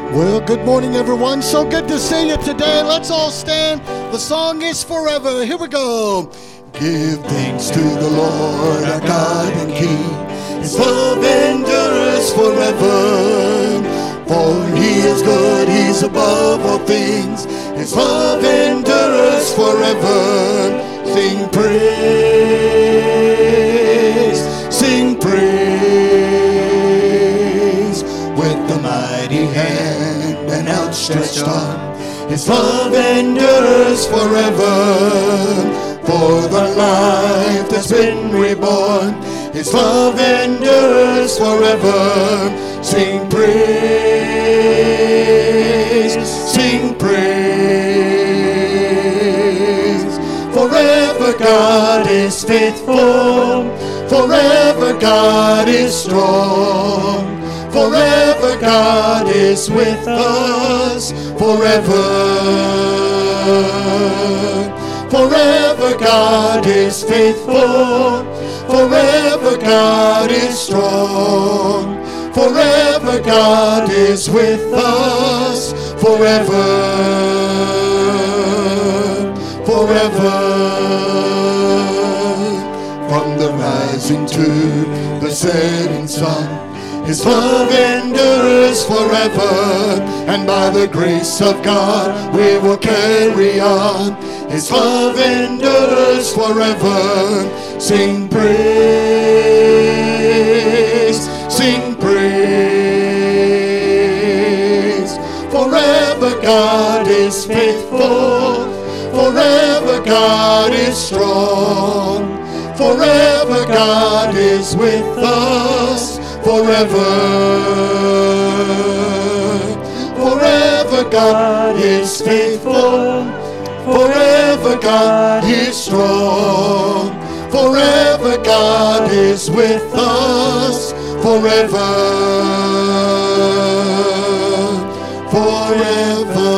Well, good morning, everyone. So good to see you today. Let's all stand. The song is Forever. Here we go. Give thanks to the Lord, our God and King. His love endures forever. For he is good, he's above all things. His love endures forever. Sing praise, sing praise. With the mighty hand and outstretched arm, his love endures forever. For the life that's been reborn, his love endures forever. Sing praise, sing praise. Forever God is faithful, forever God is strong. Forever God is with us, forever. Forever God is faithful, forever God is strong. Forever God is with us, forever. Forever. From the rising to the setting sun, his love endures forever, and by the grace of God we will carry on. His love endures forever. Sing praise, sing praise. Forever God is faithful, forever God is strong. Forever God is with us, forever. Forever God is faithful, forever God is strong. Forever God is with us, forever. Forever.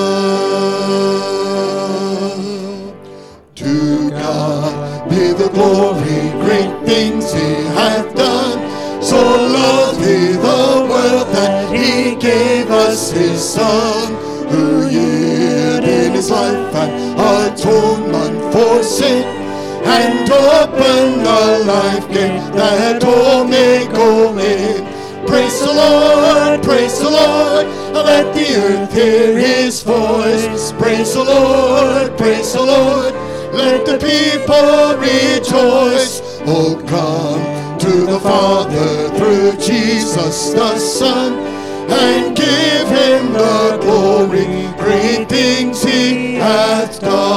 To God be the glory, great things he hath done. So loved he the world that he gave us his Son, who yielded his life an atonement for sin, and opened a life gate that all may go in. Praise the Lord, praise the Lord, let the earth hear his voice. Praise the Lord, praise the Lord, let the people rejoice. Oh, come to the Father through Jesus the Son, and give him the glory, great things he hath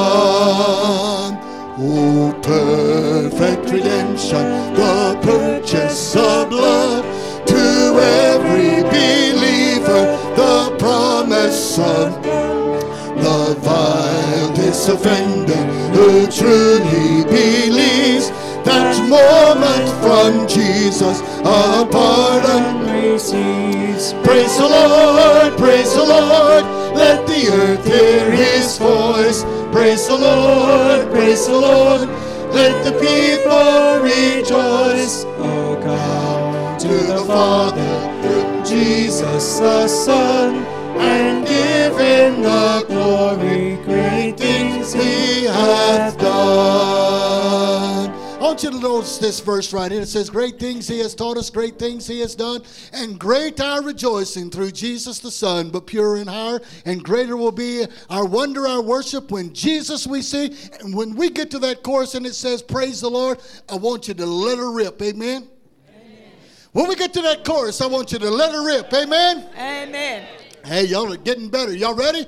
done. Oh, perfect redemption, the purchase of blood, to every believer the promise of the vilest offender who truly believes. That moment from Jesus a pardon receives. Praise the Lord, praise the Lord, let the earth hear his voice. Praise the Lord, praise the Lord, let the people rejoice. Oh, come to the Father through Jesus the Son, and give him the glory, great things he hath done. I want you to notice this verse right here. It says, great things he has taught us, great things he has done, and great our rejoicing through Jesus the Son, but purer and higher, and greater will be our wonder, our worship, when Jesus we see. And when we get to that chorus and it says, praise the Lord, I want you to let her rip, amen? Amen. When we get to that chorus, I want you to let her rip, amen? Amen. Hey, y'all are getting better. Y'all ready?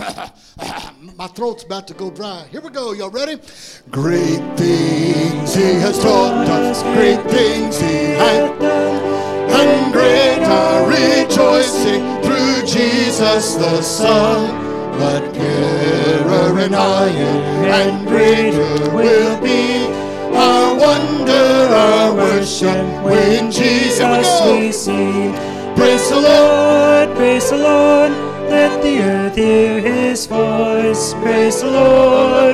My throat's about to go dry. Here we go. Y'all ready? Great things he has taught us, great things he hath done, and great our rejoicing through Jesus the Son. But purer and higher and greater will be our wonder, our worship, when Jesus we see. Praise the Lord, praise the Lord, let the earth hear his voice. Praise the Lord,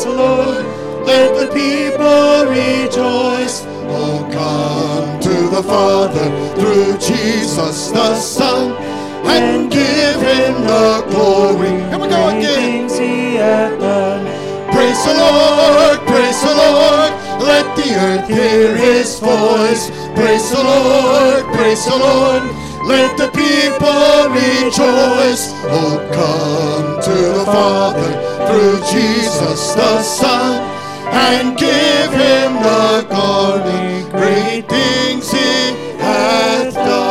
let the people rejoice. Oh, come to the Father through Jesus the Son, and give him the glory. Here we go again. Praise the Lord, praise the Lord. Let the earth hear his voice. Praise the Lord, praise the Lord. Let the people rejoice. Oh, come to the Father through Jesus the Son, and give him the glory. Great things he hath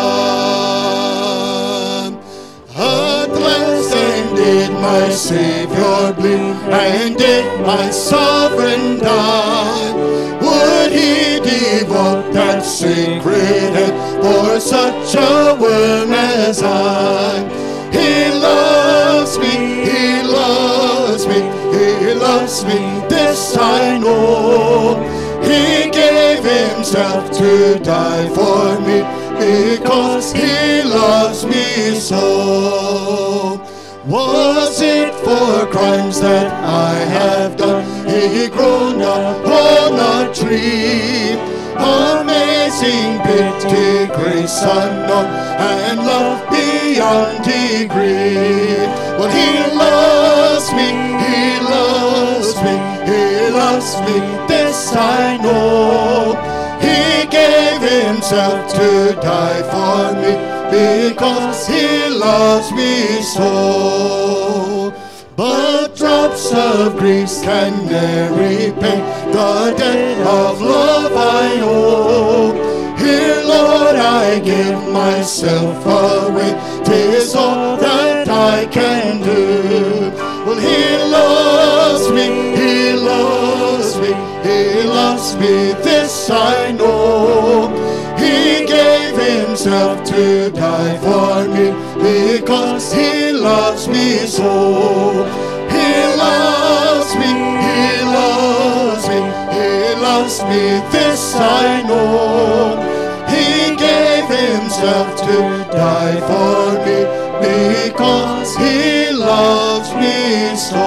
done. At last ended my Savior bleed, and did my sovereign die. Would he devote that sacred head for such a worm as I? He loves me, he loves me, he loves me, this I know. He gave himself to die for me, because he loves me so. Was it for crimes that I have done? He grown up on a tree. Amazing pity, grace unknown, and love beyond degree. Well, he loves me, he loves me, he loves me, this I know. He gave himself to die for me, because he loves me so. But drops of grease can ne'er repay the debt of love I owe. Here, Lord, I give myself away. 'Tis all that I can do. Well, he loves me, he loves me, he loves me, this I know. He gave himself to die for me, because he loves me so. He loves me, he loves me, he loves me, this I know. He gave himself to die for me, because he loves me so.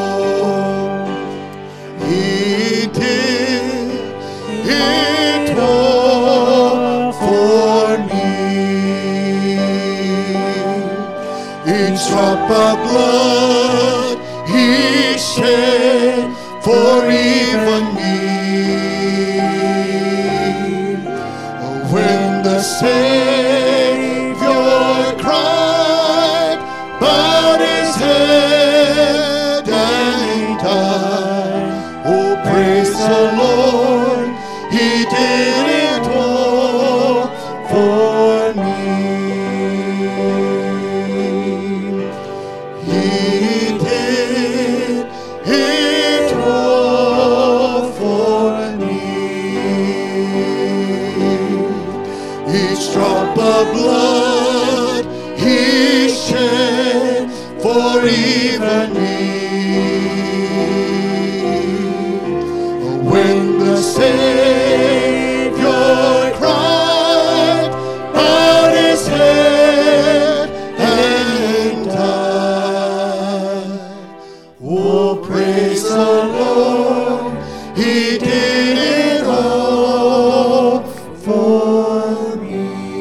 He did it all for me. Each drop of blood he shed for even me. When the Savior cried, bowed his head and died. Oh, praise the Lord, he did it all for me. He did it all for me. Each drop of blood he shed for even me. When the Savior cried, bowed his head and died. Oh, praise the Lord, he did it all for me.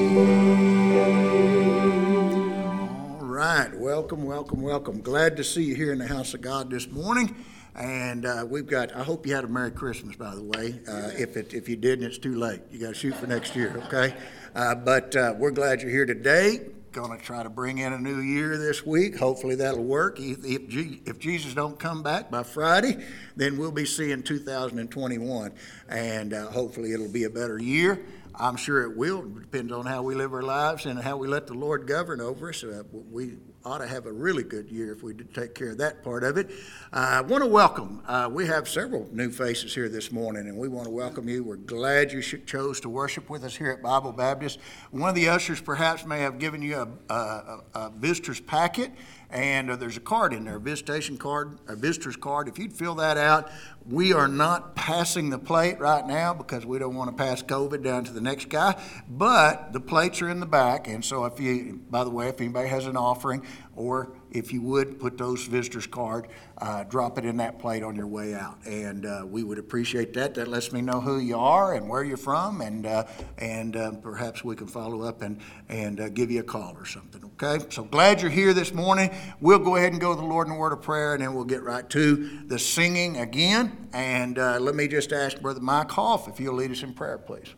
All right, welcome, welcome, welcome. Glad to see you here in the house of God this morning. And we've got, I hope you had a Merry Christmas, by the way. If you didn't, it's too late. You got to shoot for next year, okay? But we're glad you're here today. Going to try to bring in a new year this week. Hopefully that'll work. If Jesus don't come back by Friday, then we'll be seeing 2021. And hopefully it'll be a better year. I'm sure it will. It depends on how we live our lives and how we let the Lord govern over us. We ought to have a really good year if we did take care of that part of it. I want to welcome, we have several new faces here this morning, and we want to welcome you. We're glad you chose to worship with us here at Bible Baptist. One of the ushers perhaps may have given you a visitor's packet, and there's a card in there, a visitation card, a visitor's card. If you'd fill that out, we are not passing the plate right now because we don't want to pass COVID down to the next guy, but the plates are in the back, and so by the way, if anybody has an offering, or if you would, put those visitors card, drop it in that plate on your way out. And we would appreciate that. That lets me know who you are and where you're from, and perhaps we can follow up and give you a call or something, okay? So glad you're here this morning. We'll go ahead and go to the Lord in a word of prayer, and then we'll get right to the singing again. And let me just ask Brother Mike Hoff if you'll lead us in prayer, please.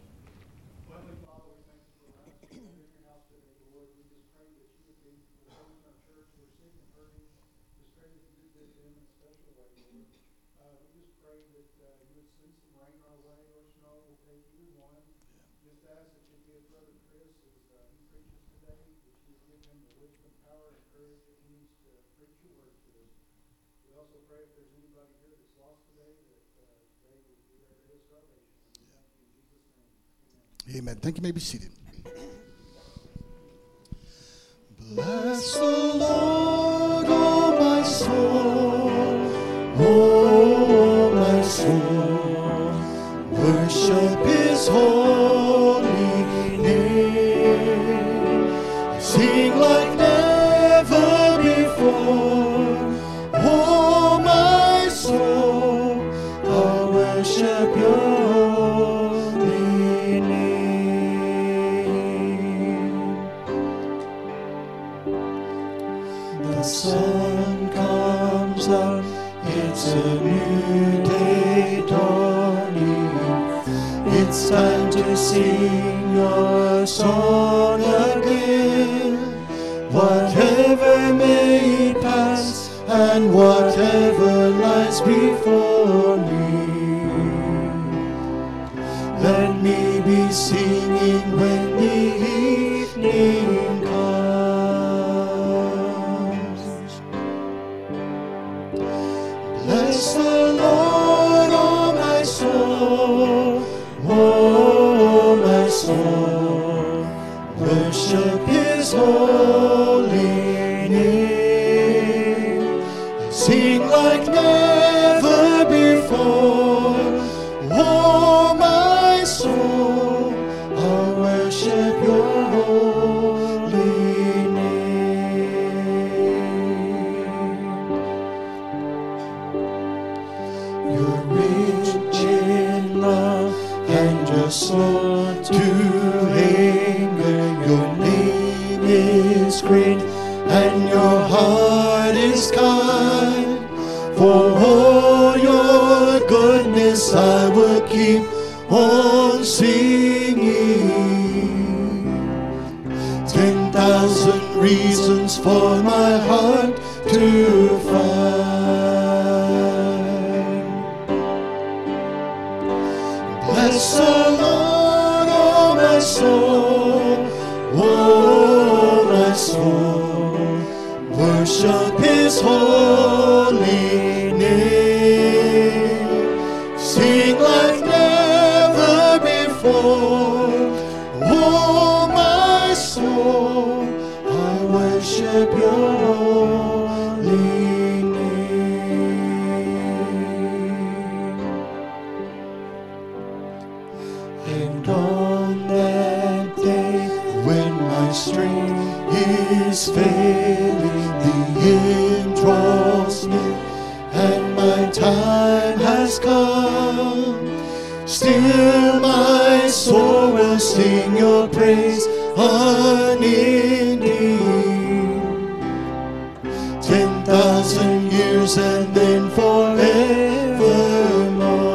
Amen. Thank you. You may be seated. Bless the Lord, oh my soul, oh my soul. Worship His holy name. Sing like never before. Oh my soul, I'll worship Your sun comes up, it's a new day dawning. It's time to sing Your song again. Whatever may pass and whatever lies before me, let me be singing when the evening comes. Bless the Lord, oh my soul, oh my soul. Worship His holy name. Sing like never before. Oh my soul, I'll worship Your holy You're rich in love and You're slow to anger. Your name is great and Your heart is kind. For all Your goodness I will keep on singing. 10,000 reasons for my heart to find. Bless the Lord, oh my soul, oh my soul. Worship His holy name. Sing like never before. Oh my soul, I worship Your holy And on that day when my strength is failing, the end draws near and my time has come, still my soul will sing Your praise unending. 10,000 years and then forevermore.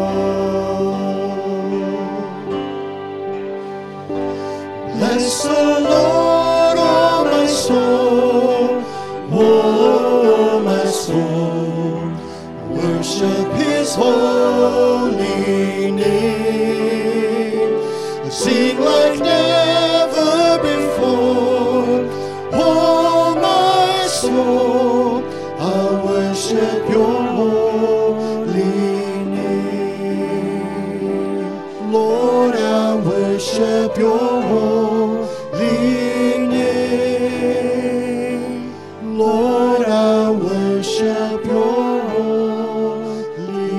Bless the Lord, oh my soul, oh my soul. Worship His holy name. Sing like never before. Oh my soul, I'll worship Your holy name. Lord, I'll worship Your holy name. Lord, I'll worship Your holy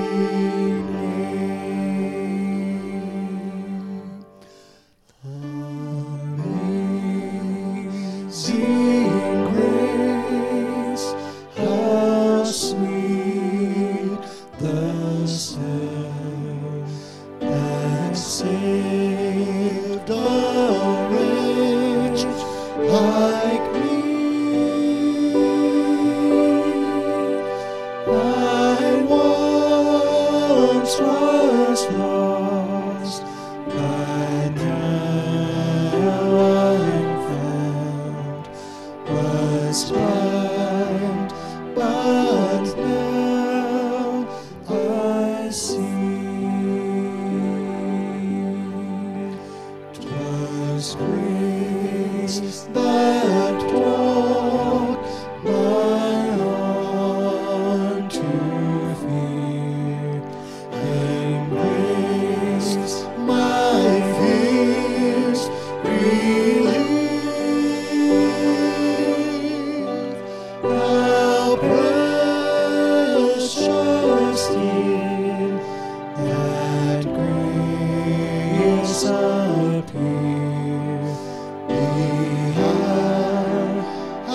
name. Amazing grace. like me. I once was lost, but now I'm found. Was blind, but now I see. 'Twas grace that brought my heart to fear, and grace my fears relieved. How precious did that grace appear, I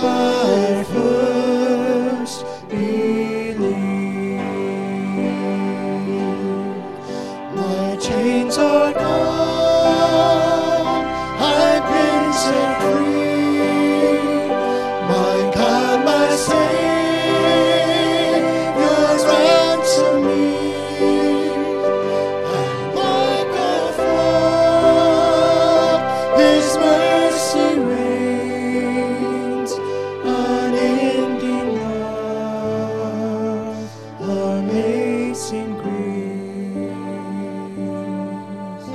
first believed. My chains are gone, I've been set free. My God, my Savior's ransomed me. And like a flood, His mercy reigns, unending love, amazing grace.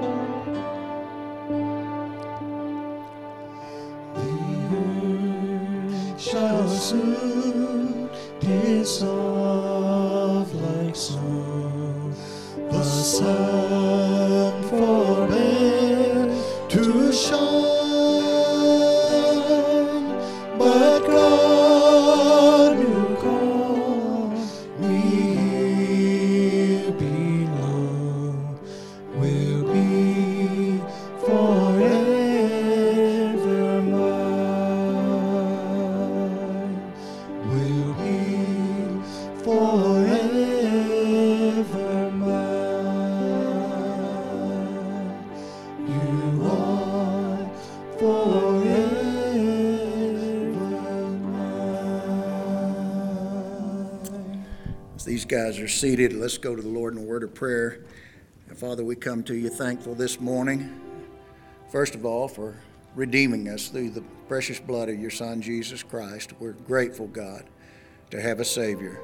The earth shall soon dissolve like snow. The sun forbear to shine, but God who called me here below will be forever mine, will be forever mine. You are forever mine. As these guys are seated, let's go to the Lord in a word of prayer. And Father, we come to you thankful this morning, first of all, for redeeming us through the precious blood of your Son, Jesus Christ. We're grateful, God, to have a Savior.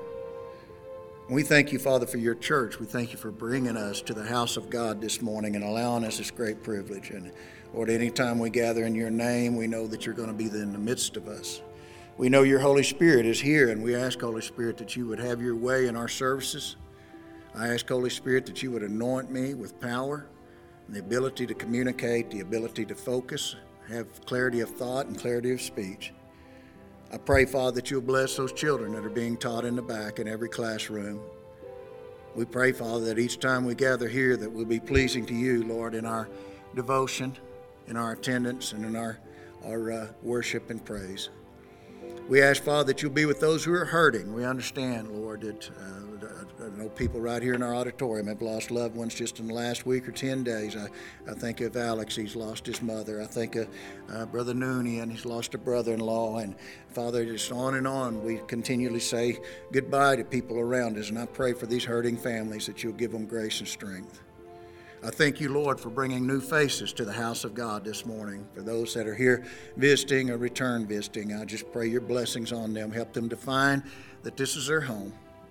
We thank you, Father, for your church. We thank you for bringing us to the house of God this morning and allowing us this great privilege. And Lord, anytime we gather in your name, we know that you're going to be in the midst of us. We know your Holy Spirit is here, and we ask, Holy Spirit, that you would have your way in our services. I ask, Holy Spirit, that you would anoint me with power and the ability to communicate, the ability to focus, have clarity of thought and clarity of speech. I pray, Father, that you'll bless those children that are being taught in the back in every classroom. We pray, Father, that each time we gather here that we'll be pleasing to you, Lord, in our devotion, in our attendance, and in our worship and praise. We ask, Father, that you'll be with those who are hurting. We understand, Lord, that I know people right here in our auditorium have lost loved ones just in the last week or 10 days. I think of Alex, he's lost his mother. I think of Brother Nooney, he's lost a brother-in-law. And Father, just on and on, we continually say goodbye to people around us. And I pray for these hurting families that you'll give them grace and strength. I thank you, Lord, for bringing new faces to the house of God this morning. For those that are here visiting or return visiting, I just pray your blessings on them. Help them to find that this is their home.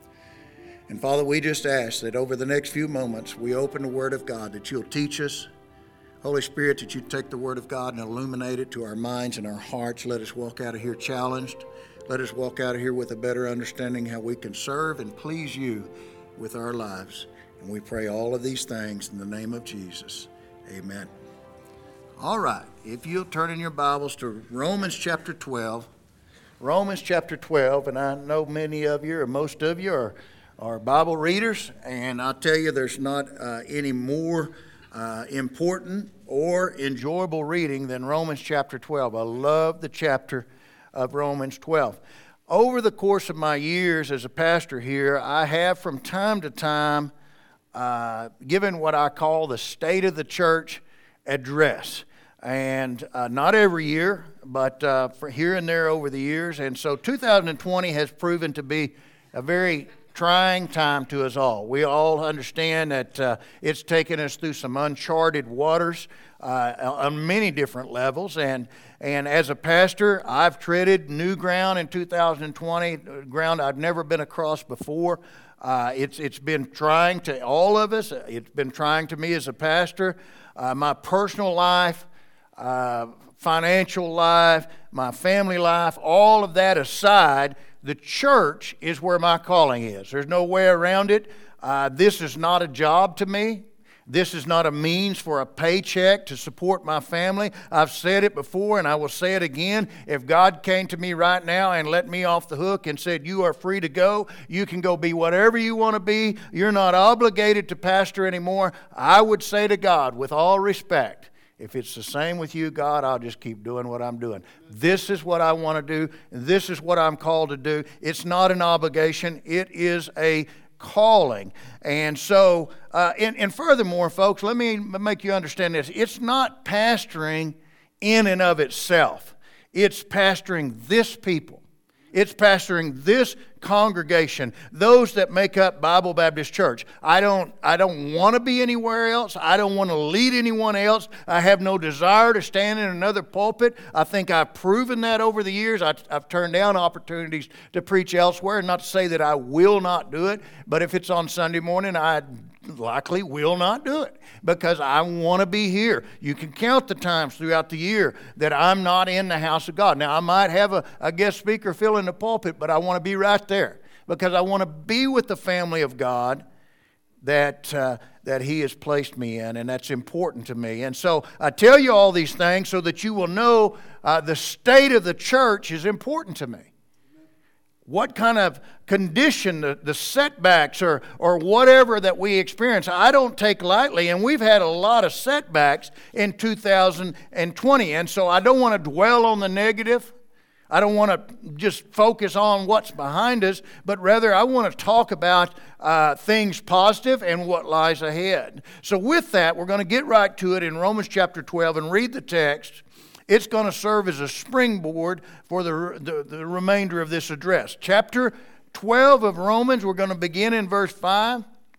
And Father, we just ask that over the next few moments, we open the Word of God, that you'll teach us. Holy Spirit, that you take the Word of God and illuminate it to our minds and our hearts. Let us walk out of here challenged. Let us walk out of here with a better understanding how we can serve and please you with our lives. And we pray all of these things in the name of Jesus. Amen. All right. If you'll turn in your Bibles to Romans chapter 12. Romans chapter 12. And I know many of you, or most of you, are Bible readers. And I'll tell you, there's not any more important or enjoyable reading than Romans chapter 12. I love the chapter of Romans 12. Over the course of my years as a pastor here, I have from time to time given what I call the State of the Church address. and not every year, but for here and there over the years. And so 2020 has proven to be a very trying time to us all. We all understand that it's taken us through some uncharted waters on many different levels. And as a pastor, I've treaded new ground in 2020, ground I've never been across before. It's been trying to all of us. It's been trying to me as a pastor. My personal life, financial life, my family life, all of that aside, the church is where my calling is. There's no way around it. This is not a job to me. This is not a means for a paycheck to support my family. I've said it before and I will say it again. If God came to me right now and let me off the hook and said, you are free to go, you can go be whatever you want to be, you're not obligated to pastor anymore, I would say to God, with all respect, if it's the same with you, God, I'll just keep doing what I'm doing. This is what I want to do. This is what I'm called to do. It's not an obligation. It is a calling. And so, and furthermore, folks, let me make you understand this. It's not pastoring in and of itself. It's pastoring this people. It's pastoring this congregation, those that make up Bible Baptist Church. I don't want to be anywhere else. I don't want to lead anyone else. I have no desire to stand in another pulpit. I think I've proven that over the years. I've turned down opportunities to preach elsewhere. Not to say that I will not do it, but if it's on Sunday morning, I likely will not do it because I want to be here. You can count the times throughout the year that I'm not in the house of God. Now, I might have a guest speaker fill in the pulpit, but I want to be right there because I want to be with the family of God that He has placed me in, and that's important to me. And so I tell you all these things so that you will know the state of the church is important to me. What kind of condition, the setbacks or whatever that we experience, I don't take lightly. And we've had a lot of setbacks in 2020. And so I don't want to dwell on the negative. I don't want to just focus on what's behind us, but rather I want to talk about things positive and what lies ahead. So with that, we're going to get right to it in Romans chapter 12 and read the text. It's going to serve as a springboard for the remainder of this address. Chapter 12 of Romans, we're going to begin in verse 5.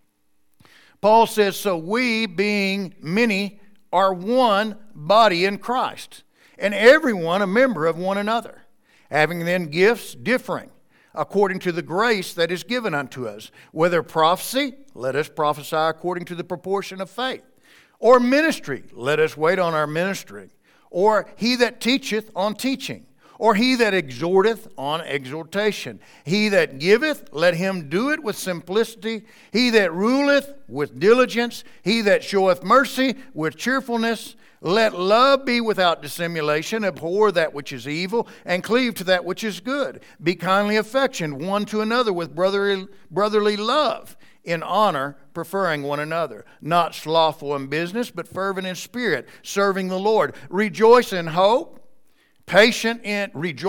Paul says, so we, being many, are one body in Christ, and everyone a member of one another, having then gifts differing, according to the grace that is given unto us. Whether prophecy, let us prophesy according to the proportion of faith. Or ministry, let us wait on our ministry. Or he that teacheth on teaching, or he that exhorteth on exhortation. He that giveth, let him do it with simplicity. He that ruleth with diligence. He that showeth mercy with cheerfulness. Let love be without dissimulation. Abhor that which is evil, and cleave to that which is good. Be kindly affectioned one to another with brotherly love, in honor, preferring one another, not slothful in business, but fervent in spirit, serving the Lord. Rejoicing in hope, patient in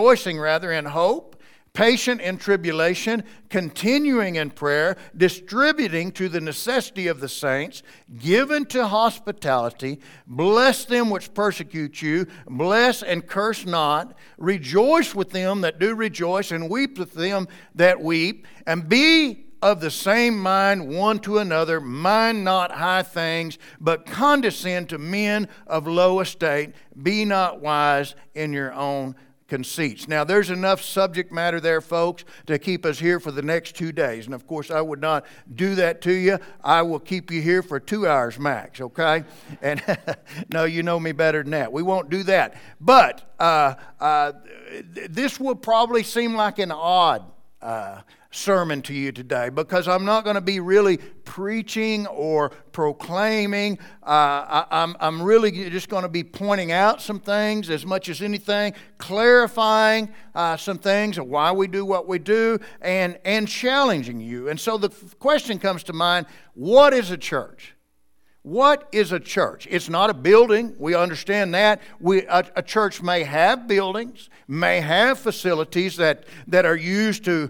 hope, patient in tribulation, continuing in prayer, distributing to the necessity of the saints, given to hospitality. Bless them which persecute you, bless and curse not. Rejoice with them that do rejoice, and weep with them that weep, and be of the same mind one to another. Mind not high things, but condescend to men of low estate. Be not wise in your own conceits. Now, there's enough subject matter there, folks, to keep us here for the next 2 days. And of course, I would not do that to you. I will keep you here for 2 hours max, okay? And no, you know me better than that. We won't do that. But this will probably seem like an odd sermon to you today, because I'm not going to be really preaching or proclaiming. I'm really just going to be pointing out some things as much as anything, clarifying some things of why we do what we do, and challenging you. And so the question comes to mind, what is a church? what is a church? It's not a building. We understand that. A church may have buildings, may have facilities that are used to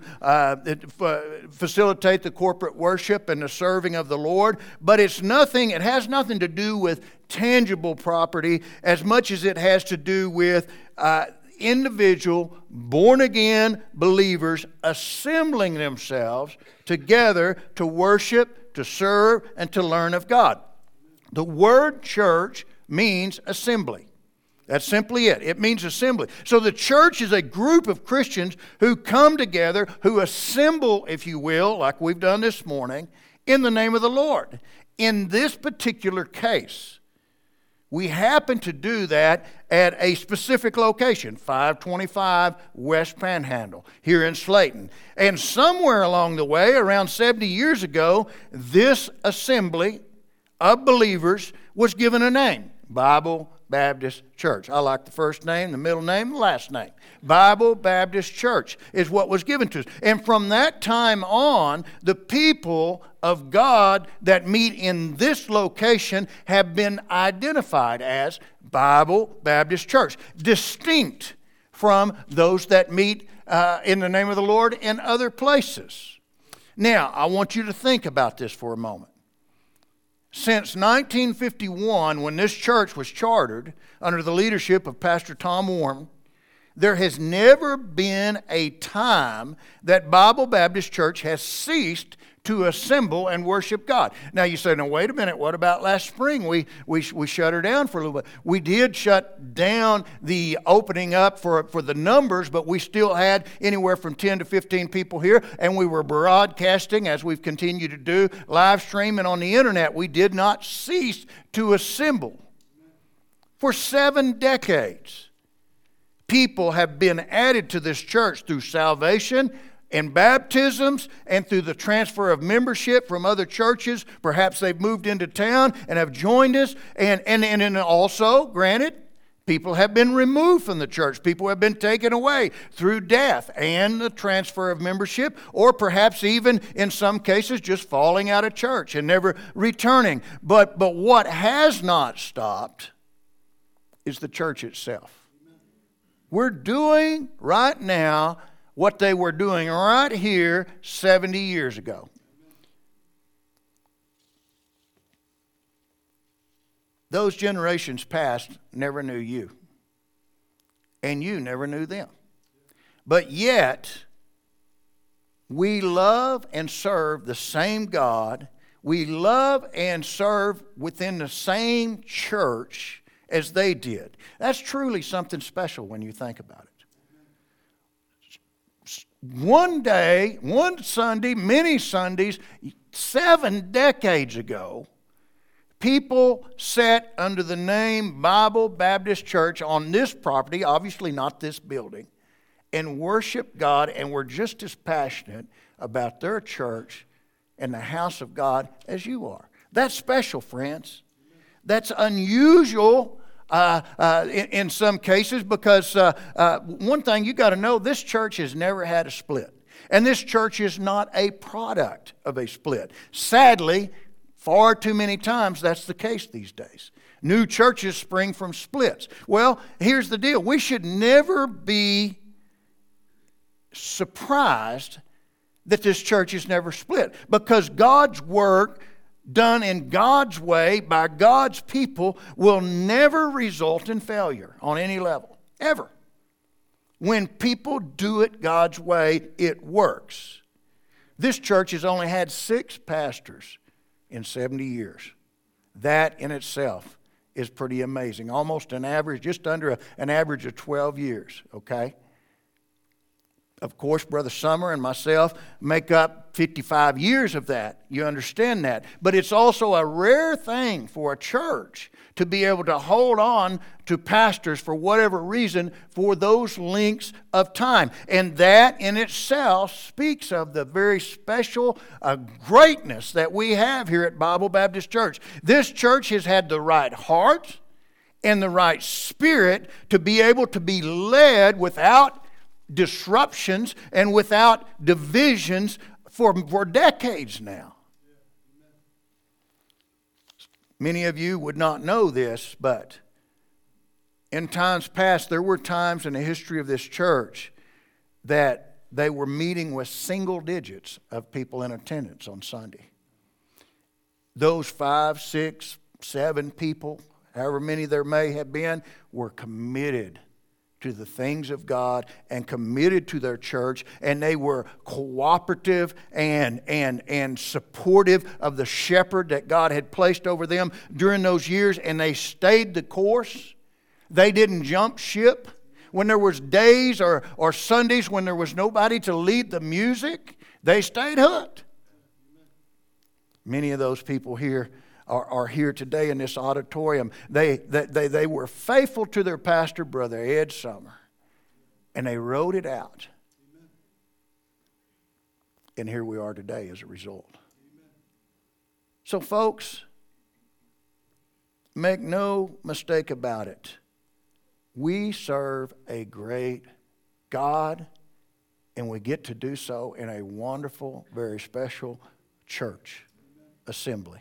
facilitate the corporate worship and the serving of the Lord, but it has nothing to do with tangible property as much as it has to do with individual, born-again believers assembling themselves together to worship, to serve, and to learn of God. The word church means assembly. That's simply it. It means assembly. So the church is a group of Christians who come together, who assemble, if you will, like we've done this morning, in the name of the Lord. In this particular case, we happen to do that at a specific location, 525 West Panhandle, here in Slayton. And somewhere along the way, around 70 years ago, this assembly of believers was given a name, Bible Baptist Church. I like the first name, the middle name, the last name. Bible Baptist Church is what was given to us. And from that time on, the people of God that meet in this location have been identified as Bible Baptist Church, distinct from those that meet in the name of the Lord in other places. Now, I want you to think about this for a moment. Since 1951, when this church was chartered under the leadership of Pastor Tom Warren, there has never been a time that Bible Baptist Church has ceased to assemble and worship God. Now you say, no, wait a minute, what about last spring? We shut her down for a little bit. We did shut down the opening up for the numbers, but we still had anywhere from 10 to 15 people here, and we were broadcasting, as we've continued to do, live streaming on the internet. We did not cease to assemble. For 7 decades, people have been added to this church through salvation and baptisms and through the transfer of membership from other churches. Perhaps they've moved into town and have joined us. And also, granted, people have been removed from the church. People have been taken away through death and the transfer of membership, or perhaps even in some cases just falling out of church and never returning. But what has not stopped is the church itself. We're doing right now what they were doing right here 70 years ago. Those generations past never knew you, and you never knew them. But yet, we love and serve the same God. We love and serve within the same church as they did. That's truly something special when you think about it. One day, one Sunday, many Sundays, 7 decades ago, people sat under the name Bible Baptist Church on this property, obviously not this building, and worshiped God and were just as passionate about their church and the house of God as you are. That's special, friends. That's unusual in some cases, because one thing you got to know, this church has never had a split. And this church is not a product of a split. Sadly, far too many times that's the case these days. New churches spring from splits. Well, here's the deal. We should never be surprised that this church is never split, because God's work done in God's way by God's people will never result in failure on any level, ever. When people do it God's way, it works. This church has only had 6 pastors in 70 years. That in itself is pretty amazing. Almost an average, just under an average of 12 years, okay? Of course, Brother Summer and myself make up 55 years of that. You understand that. But it's also a rare thing for a church to be able to hold on to pastors for whatever reason for those lengths of time. And that in itself speaks of the very special greatness that we have here at Bible Baptist Church. This church has had the right heart and the right spirit to be able to be led without disruptions and without divisions for decades now. Many of you would not know this, but in times past, there were times in the history of this church that they were meeting with single digits of people in attendance on Sunday. Those 5, 6, 7 people, however many there may have been, were committed to the things of God and committed to their church, and they were cooperative and supportive of the shepherd that God had placed over them during those years, and they stayed the course. They didn't jump ship. When there was days or Sundays when there was nobody to lead the music, they stayed hooked. Many of those people here are here today in this auditorium. They were faithful to their pastor, Brother Ed Summer, and they wrote it out. And here we are today as a result. So folks, make no mistake about it. We serve a great God, and we get to do so in a wonderful, very special church assembly.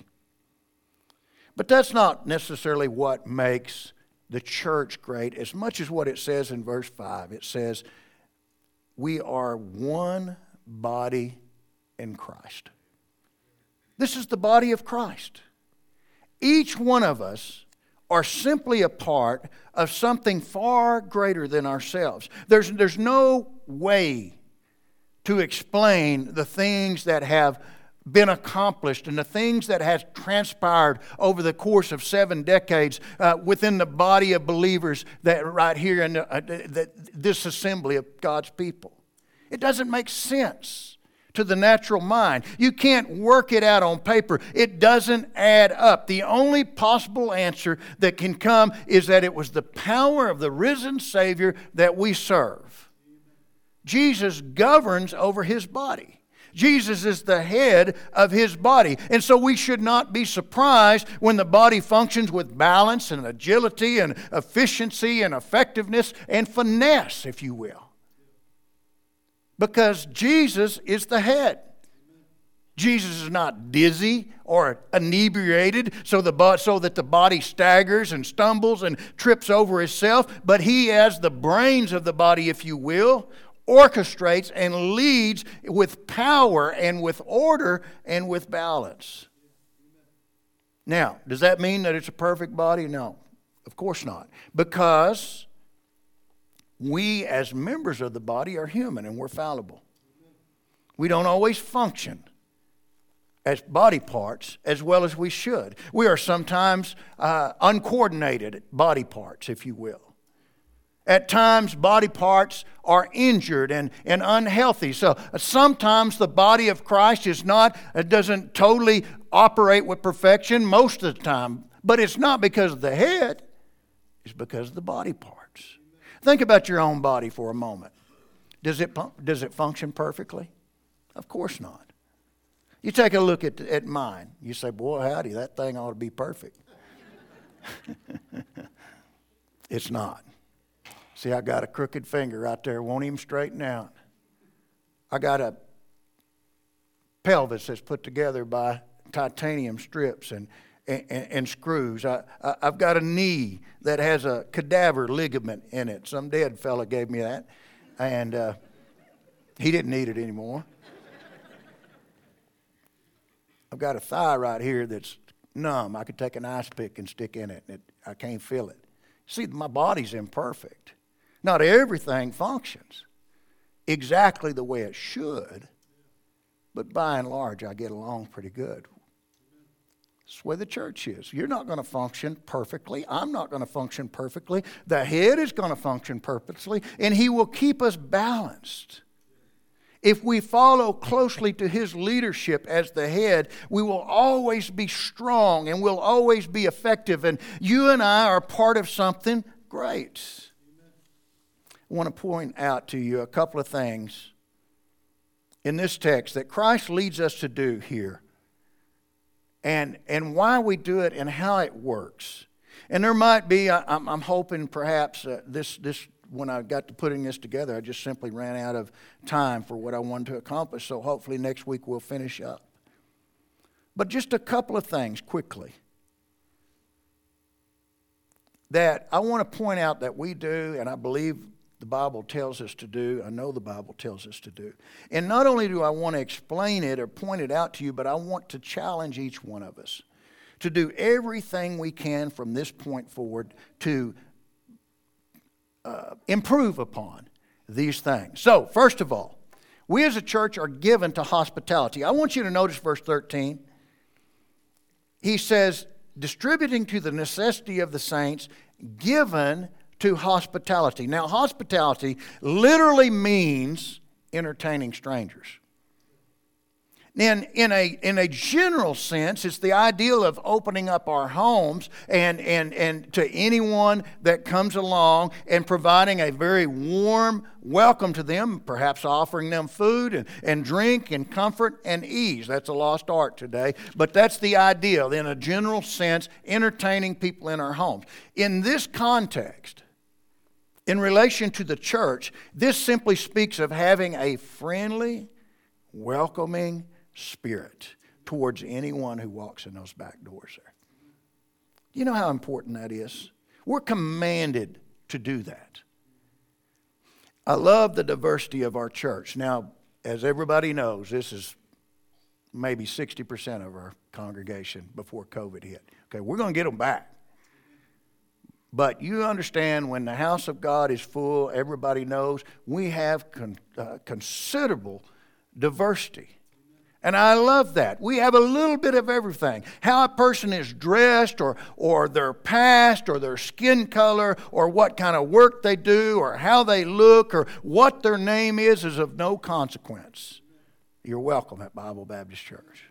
But that's not necessarily what makes the church great, as much as what it says in verse 5. It says, we are one body in Christ. This is the body of Christ. Each one of us are simply a part of something far greater than ourselves. There's no way to explain the things that have been accomplished and the things that has transpired over the course of 7 decades within the body of believers that right here in this assembly of God's people. It doesn't make sense to the natural mind. You can't work it out on paper. It doesn't add up. The only possible answer that can come is that it was the power of the risen Savior that we serve. Jesus governs over His body. Jesus is the head of His body. And so we should not be surprised when the body functions with balance and agility and efficiency and effectiveness and finesse, if you will. Because Jesus is the head. Jesus is not dizzy or inebriated so that the body staggers and stumbles and trips over itself, but He, as the brains of the body, if you will, orchestrates and leads with power and with order and with balance. Now, does that mean that it's a perfect body? No, of course not. Because we as members of the body are human and we're fallible. We don't always function as body parts as well as we should. We are sometimes uncoordinated body parts, if you will. At times, body parts are injured and unhealthy. So sometimes the body of Christ doesn't totally operate with perfection most of the time. But it's not because of the head. It's because of the body parts. Think about your own body for a moment. Does it function perfectly? Of course not. You take a look at mine. You say, boy, howdy, that thing ought to be perfect. It's not. See, I got a crooked finger right there. Won't even straighten out. I got a pelvis that's put together by titanium strips and screws. I've got a knee that has a cadaver ligament in it. Some dead fella gave me that, and he didn't need it anymore. I've got a thigh right here that's numb. I could take an ice pick and stick in it, and I can't feel it. See, my body's imperfect. Not everything functions exactly the way it should, but by and large, I get along pretty good. That's the way the church is. You're not going to function perfectly. I'm not going to function perfectly. The head is going to function perfectly, and He will keep us balanced. If we follow closely to His leadership as the head, we will always be strong and we'll always be effective. And you and I are part of something great. I want to point out to you a couple of things in this text that Christ leads us to do here, and why we do it and how it works. And there might be, I'm hoping perhaps this when I got to putting this together, I just simply ran out of time for what I wanted to accomplish. So hopefully next week we'll finish up. But just a couple of things quickly. that I want to point out that we do, and I believe the Bible tells us to do, I know the Bible tells us to do. And not only do I want to explain it or point it out to you, but I want to challenge each one of us to do everything we can from this point forward to improve upon these things. So, first of all, we as a church are given to hospitality. I want you to notice verse 13. He says, distributing to the necessity of the saints, given to hospitality. Now, hospitality literally means entertaining strangers. Then, in a general sense, it's the ideal of opening up our homes and to anyone that comes along and providing a very warm welcome to them, perhaps offering them food and drink and comfort and ease. That's a lost art today, but that's the ideal. In a general sense, entertaining people in our homes. In this context, in relation to the church, this simply speaks of having a friendly, welcoming spirit towards anyone who walks in those back doors there. You know how important that is? We're commanded to do that. I love the diversity of our church. Now, as everybody knows, this is maybe 60% of our congregation before COVID hit. Okay, we're going to get them back. But you understand, when the house of God is full, everybody knows we have considerable diversity. And I love that. We have a little bit of everything. How a person is dressed, or their past, or their skin color, or what kind of work they do, or how they look, or what their name is of no consequence. You're welcome at Bible Baptist Church.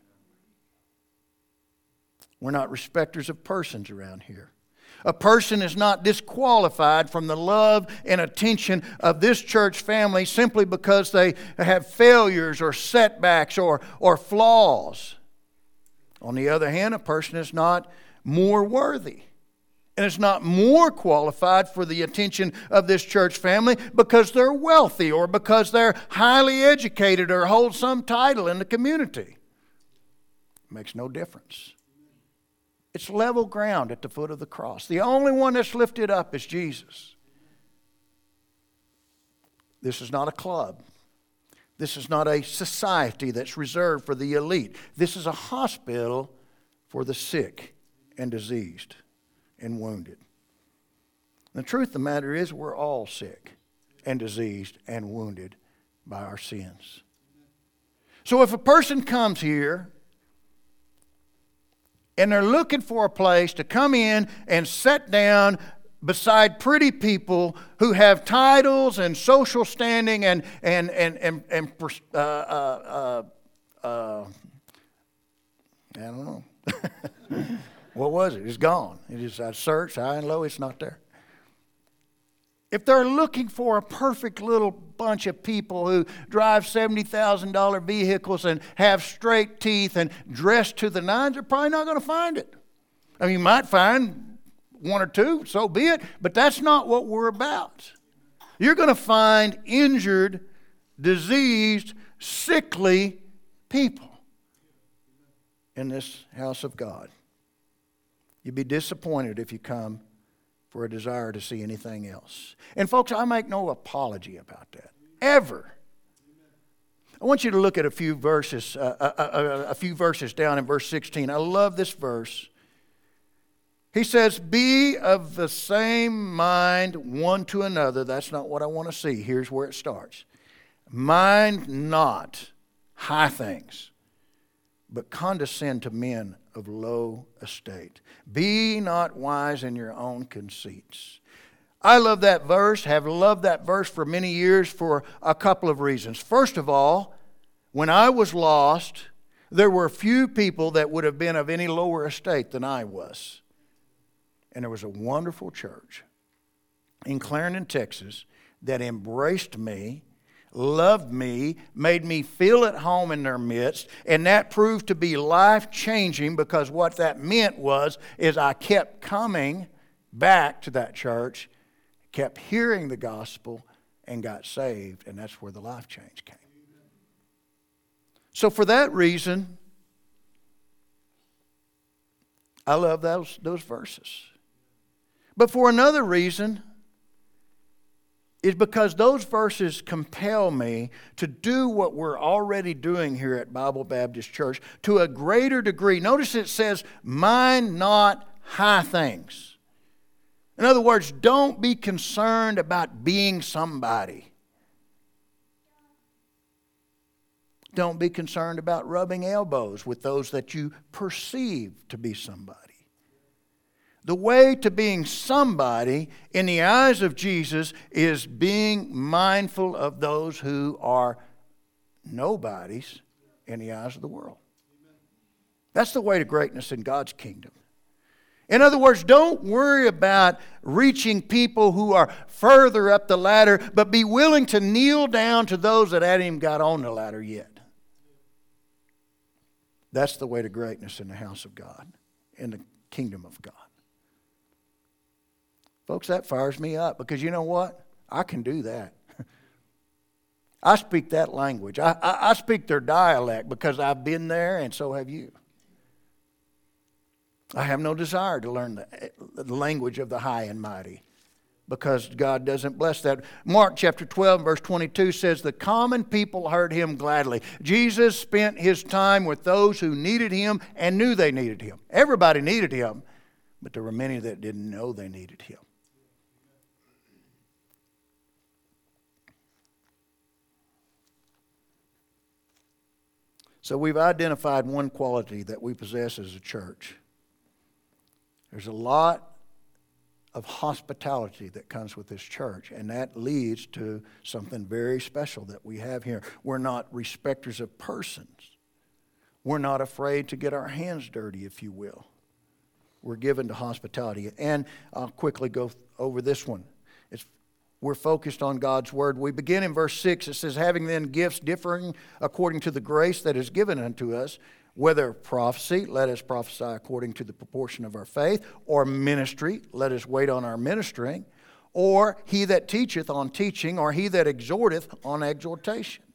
We're not respecters of persons around here. A person is not disqualified from the love and attention of this church family simply because they have failures or setbacks or flaws. On the other hand, a person is not more worthy and is not more qualified for the attention of this church family because they're wealthy or because they're highly educated or hold some title in the community. It makes no difference. It's level ground at the foot of the cross. The only one that's lifted up is Jesus. This is not a club. This is not a society that's reserved for the elite. This is a hospital for the sick and diseased and wounded. The truth of the matter is, we're all sick and diseased and wounded by our sins. So if a person comes here and they're looking for a place to come in and sit down beside pretty people who have titles and social standing and I don't know. What was it? It's gone. I searched high and low. It's not there. If they're looking for a perfect little bunch of people who drive $70,000 vehicles and have straight teeth and dress to the nines, they're probably not going to find it. I mean, you might find one or two, so be it, but that's not what we're about. You're going to find injured, diseased, sickly people in this house of God. You'd be disappointed if you come for a desire to see anything else. And folks, I make no apology about that, ever. I want you to look at a few verses down in verse 16. I love this verse. He says, be of the same mind one to another. That's not what I want to see. Here's where it starts. Mind not high things, but condescend to men of low estate. Be not wise in your own conceits. I love that verse, have loved that verse for many years for a couple of reasons. First of all, when I was lost, there were few people that would have been of any lower estate than I was. And there was a wonderful church in Clarendon, Texas, that embraced me, loved me, made me feel at home in their midst, and that proved to be life-changing, because what that meant is I kept coming back to that church, kept hearing the gospel, and got saved, and that's where the life change came. So for that reason, I love those verses. But for another reason, is because those verses compel me to do what we're already doing here at Bible Baptist Church to a greater degree. Notice it says, mind not high things. In other words, don't be concerned about being somebody. Don't be concerned about rubbing elbows with those that you perceive to be somebody. The way to being somebody in the eyes of Jesus is being mindful of those who are nobodies in the eyes of the world. That's the way to greatness in God's kingdom. In other words, don't worry about reaching people who are further up the ladder, but be willing to kneel down to those that hadn't even got on the ladder yet. That's the way to greatness in the house of God, in the kingdom of God. Folks, that fires me up because you know what? I can do that. I speak that language. I speak their dialect because I've been there and so have you. I have no desire to learn the language of the high and mighty because God doesn't bless that. Mark chapter 12 verse 22 says, the common people heard him gladly. Jesus spent his time with those who needed him and knew they needed him. Everybody needed him, but there were many that didn't know they needed him. So we've identified one quality that we possess as a church. There's a lot of hospitality that comes with this church, and that leads to something very special that we have here. We're not respecters of persons. We're not afraid to get our hands dirty, if you will. We're given to hospitality. And I'll quickly go over this one. We're focused on God's Word. We begin in verse 6. It says, having then gifts differing according to the grace that is given unto us, whether prophecy, let us prophesy according to the proportion of our faith, or ministry, let us wait on our ministering, or he that teacheth on teaching, or he that exhorteth on exhortation.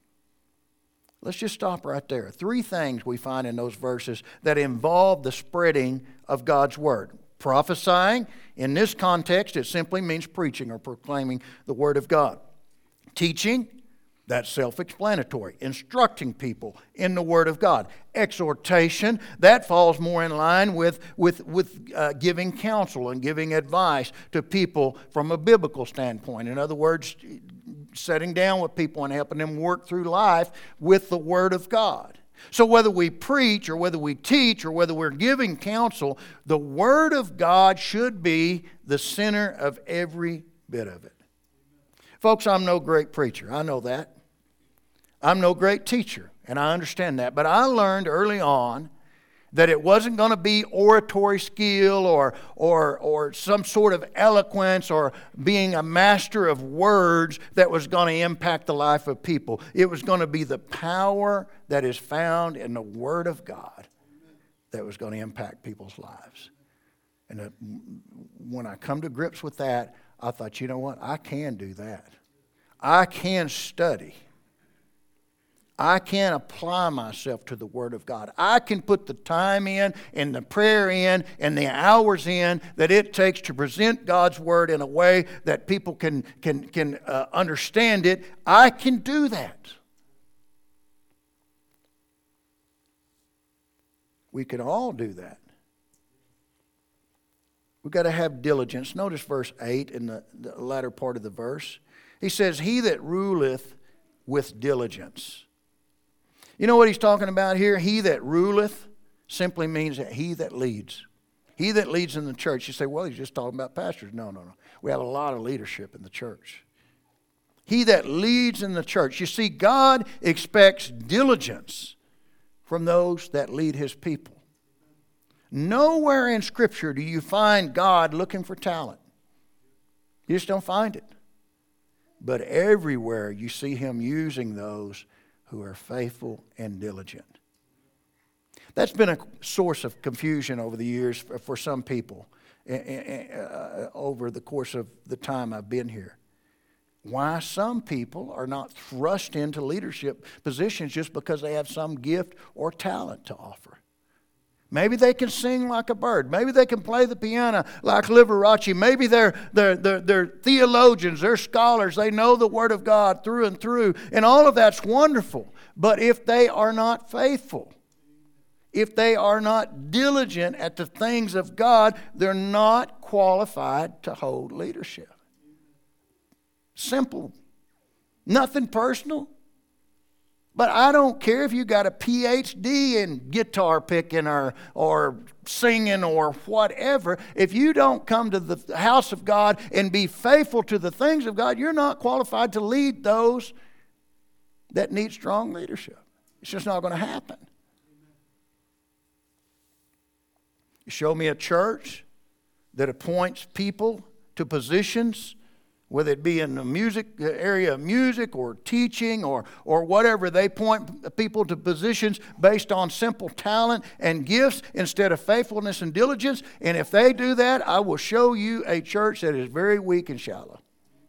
Let's just stop right there. 3 things we find in those verses that involve the spreading of God's Word. Prophesying, in this context, it simply means preaching or proclaiming the Word of God. Teaching, that's self-explanatory. Instructing people in the Word of God. Exhortation, that falls more in line with giving counsel and giving advice to people from a biblical standpoint. In other words, sitting down with people and helping them work through life with the Word of God. So whether we preach or whether we teach or whether we're giving counsel, the Word of God should be the center of every bit of it. Folks, I'm no great preacher. I know that. I'm no great teacher, and I understand that. But I learned early on that it wasn't going to be oratory skill or some sort of eloquence or being a master of words that was going to impact the life of people. It was going to be the power that is found in the Word of God that was going to impact people's lives. And when I come to grips with that, I thought, you know what? I can do that. I can study. I can apply myself to the Word of God. I can put the time in and the prayer in and the hours in that it takes to present God's Word in a way that people can understand it. I can do that. We can all do that. We've got to have diligence. Notice verse 8 in the latter part of the verse. He says, he that ruleth with diligence. You know what he's talking about here? He that ruleth simply means that he that leads. He that leads in the church. You say, well, he's just talking about pastors. No. We have a lot of leadership in the church. He that leads in the church. You see, God expects diligence from those that lead His people. Nowhere in Scripture do you find God looking for talent. You just don't find it. But everywhere you see Him using those who are faithful and diligent. That's been a source of confusion over the years for some people over the course of the time I've been here. Why some people are not thrust into leadership positions just because they have some gift or talent to offer. Maybe they can sing like a bird. Maybe they can play the piano like Liberace. Maybe they're theologians, they're scholars. They know the Word of God through and through. And all of that's wonderful. But if they are not faithful, if they are not diligent at the things of God, they're not qualified to hold leadership. Simple. Nothing personal. But I don't care if you got a PhD in guitar picking or singing or whatever. If you don't come to the house of God and be faithful to the things of God, you're not qualified to lead those that need strong leadership. It's just not going to happen. You show me a church that appoints people to positions, whether it be in the music area of music or teaching or whatever. They point people to positions based on simple talent and gifts instead of faithfulness and diligence. And if they do that, I will show you a church that is very weak and shallow.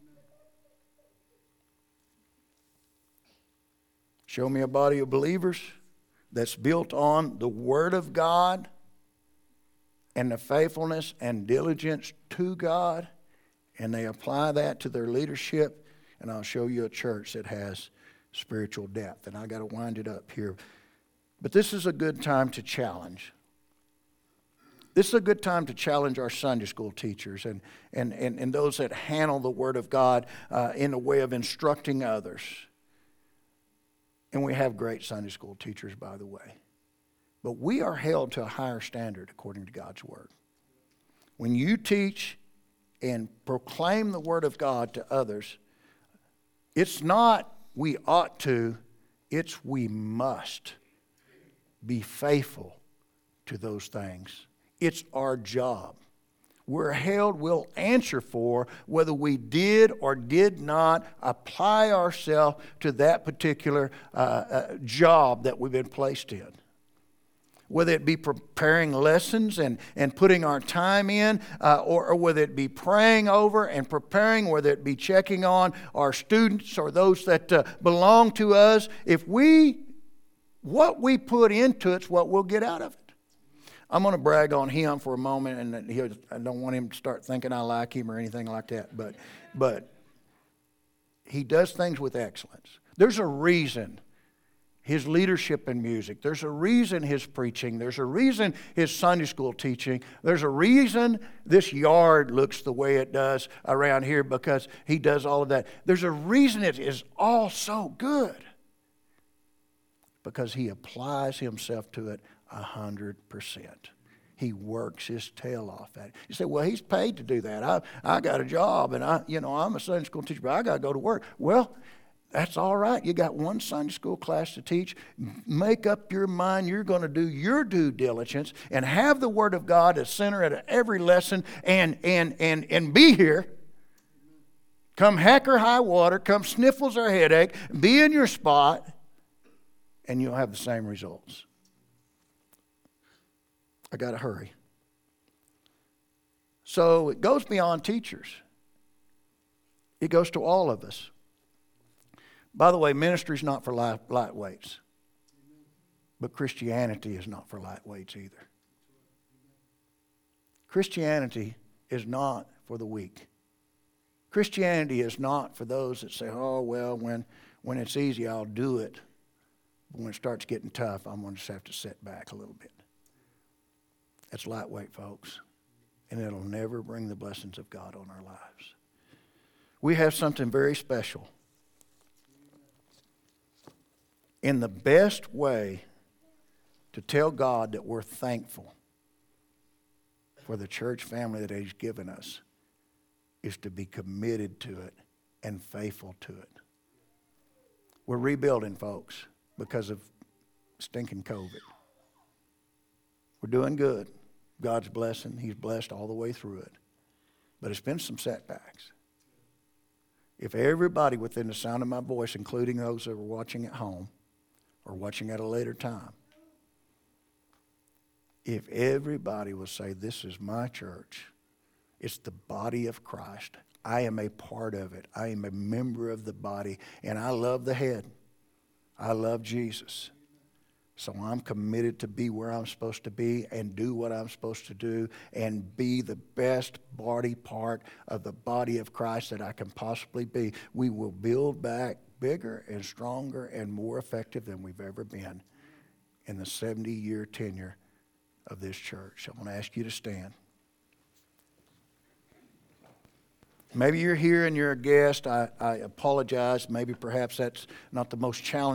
Show me a body of believers that's built on the Word of God and the faithfulness and diligence to God, and they apply that to their leadership, and I'll show you a church that has spiritual depth. And I got to wind it up here. But this is a good time to challenge. This is a good time to challenge our Sunday school teachers and those that handle the Word of God in a way of instructing others. And we have great Sunday school teachers, by the way. But we are held to a higher standard according to God's Word. When you teach and proclaim the Word of God to others, it's not we ought to, it's we must be faithful to those things. It's our job. We're held, we'll answer for whether we did or did not apply ourselves to that particular job that we've been placed in. Whether it be preparing lessons and putting our time in, or whether it be praying over and preparing, whether it be checking on our students or those that belong to us. What we put into it's what we'll get out of it. I'm going to brag on him for a moment, and I don't want him to start thinking I like him or anything like that, but he does things with excellence. There's a reason his leadership in music. There's a reason his preaching. There's a reason his Sunday school teaching. There's a reason this yard looks the way it does around here, because he does all of that. There's a reason it is all so good, because he applies himself to it 100%. He works his tail off at it. You say, well, he's paid to do that. I got a job, and I'm a Sunday school teacher, but I got to go to work. Well, that's all right. You got one Sunday school class to teach. Make up your mind you're going to do your due diligence and have the Word of God as center at every lesson and be here. Come heck or high water, come sniffles or headache, be in your spot, and you'll have the same results. I got to hurry. So it goes beyond teachers. It goes to all of us. By the way, ministry is not for lightweights. But Christianity is not for lightweights either. Christianity is not for the weak. Christianity is not for those that say, oh, well, when it's easy, I'll do it. But when it starts getting tough, I'm going to just have to sit back a little bit. That's lightweight, folks. And it'll never bring the blessings of God on our lives. We have something very special. In the best way to tell God that we're thankful for the church family that He's given us is to be committed to it and faithful to it. We're rebuilding, folks, because of stinking COVID. We're doing good. God's blessing. He's blessed all the way through it. But it's been some setbacks. If everybody within the sound of my voice, including those that are watching at home or watching at a later time, if everybody will say, this is my church, it's the body of Christ, I am a part of it, I am a member of the body, and I love the head. I love Jesus. So I'm committed to be where I'm supposed to be and do what I'm supposed to do and be the best body part of the body of Christ that I can possibly be. We will build back bigger and stronger and more effective than we've ever been in the 70-year tenure of this church. I want to ask you to stand. Maybe you're here and you're a guest. I apologize. Maybe perhaps that's not the most challenging